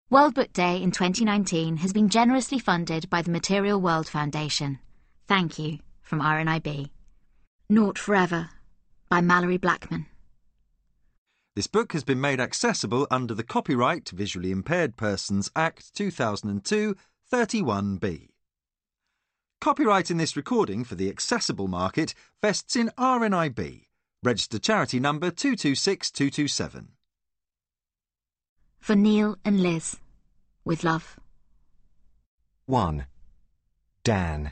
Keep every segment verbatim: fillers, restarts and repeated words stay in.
World Book Day in twenty nineteen has been generously funded by the Material World Foundation. Thank you, from R N I B. Naught Forever, by Mallory Blackman. This book has been made accessible under the Copyright Visually Impaired Persons Act two thousand two, thirty-one B. Copyright in this recording for the accessible market vests in R N I B, registered charity number two two six two two seven. For Neil and Liz, with love. one. Dan.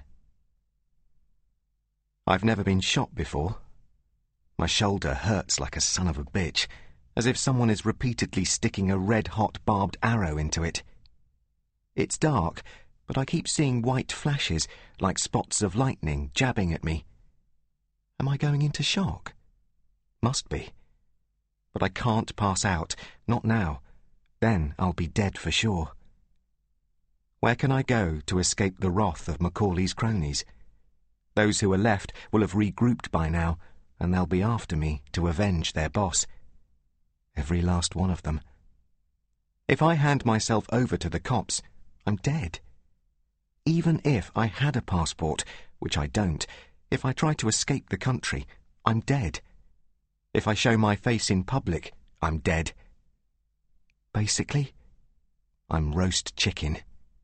I've never been shot before. My shoulder hurts like a son of a bitch, as if someone is repeatedly sticking a red-hot barbed arrow into it. It's dark, but I keep seeing white flashes, like spots of lightning, jabbing at me. Am I going into shock? Must be. But I can't pass out, not now. Then I'll be dead for sure. Where can I go to escape the wrath of Macaulay's cronies? Those who are left will have regrouped by now, and they'll be after me to avenge their boss. Every last one of them. If I hand myself over to the cops, I'm dead. Even if I had a passport, which I don't, if I try to escape the country, I'm dead. If I show my face in public, I'm dead. Basically, I'm roast chicken.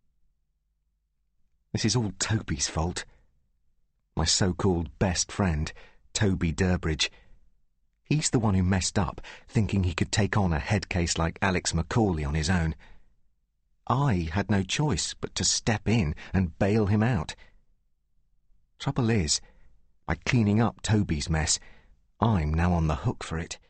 This is all Toby's fault. My so-called best friend, Toby Durbridge. He's the one who messed up, thinking he could take on a head case like Alex Macaulay on his own. I had no choice but to step in and bail him out. Trouble is, by cleaning up Toby's mess, I'm now on the hook for it.